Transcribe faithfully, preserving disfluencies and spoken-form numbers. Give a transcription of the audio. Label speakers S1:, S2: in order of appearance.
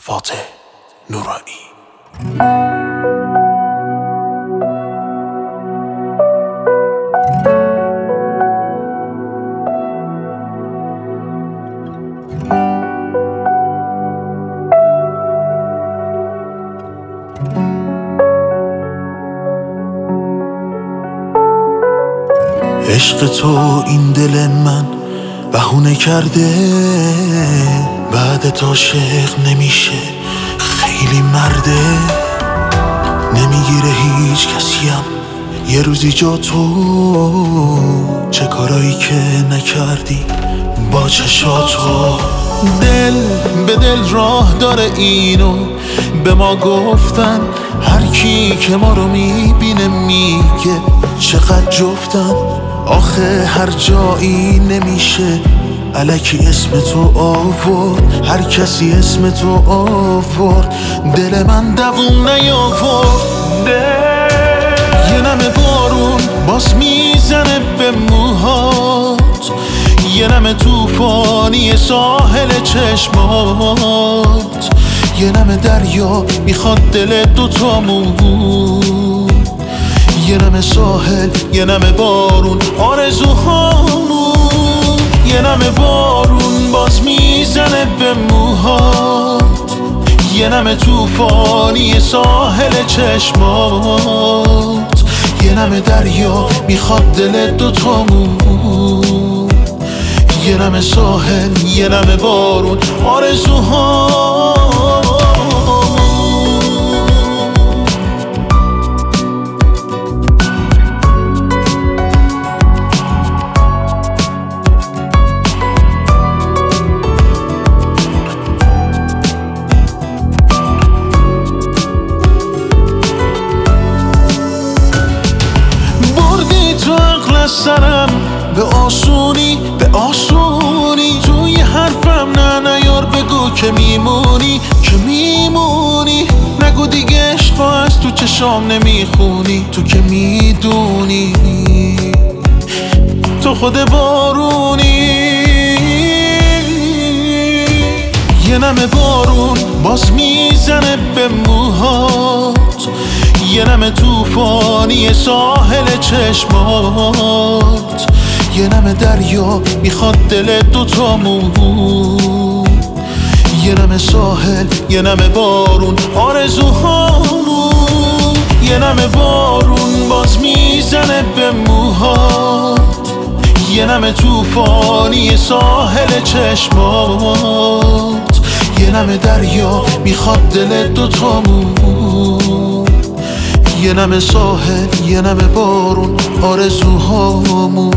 S1: فاتح نورانی. عشق تو این دل من بهونه کرده، بعد عاشق نمیشه خیلی مرده. نمیگیره هیچ کسیم یه روزی جا تو، چه کارایی که نکردی با چشاتو. دل به دل راه داره اینو به ما گفتن، هر کی که ما رو میبینه میگه چقدر جفتن. آخه هر جایی نمیشه الکی اسم تو آورد، هر کسی اسم تو آورد، دل من دووم نیاورد. یه نمه بارون باز میزنه به موهات، یه نمه توفانی ساحل چشمات، یه نمه دریا میخواد دل دوتامون، یه نمه ساحل یه نمه بارون آرزوهامون. یه نمه بارون باز میزنه به موهات، یه نمه توفانی ساحل چشمات، یه نمه دریا میخواد دل دوتامون، یه نمه ساحل یه نمه بارون آرزوهامون. سرم به آسونی به آسونی، توی حرفم نه نیار، بگو که میمونی که میمونی. نگو دیگه عشق از تو چشام نمیخونی، تو که میدونی تو خود بارونی. یه نمه بارون باز میزنه به موهات، یه نمه توفانی ساحل چشمات، یه نمه دریا میخواد دل دوتامون، یه نمه ساحل یه نمه بارون آرزوهامون. یه نمه بارون باز میزنه به موهات، یه نمه توفانی ساحل چشمات، یه نمه دریا میخواد دل دوتامون، یه نمه ساحل یه نمه بارون آرزوهامون.